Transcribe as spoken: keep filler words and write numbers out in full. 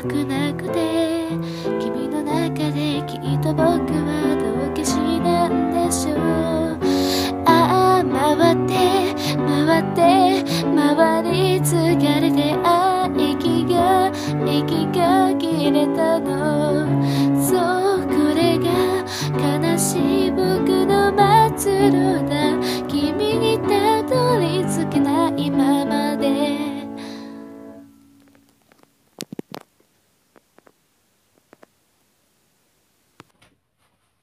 くなくて、君の中できっと僕は道化師なんでしょう。ああ回って回って回り継がれて、ああ息が息が切れたの。そうこれが悲しい僕の末路だ。君にたどり着けないま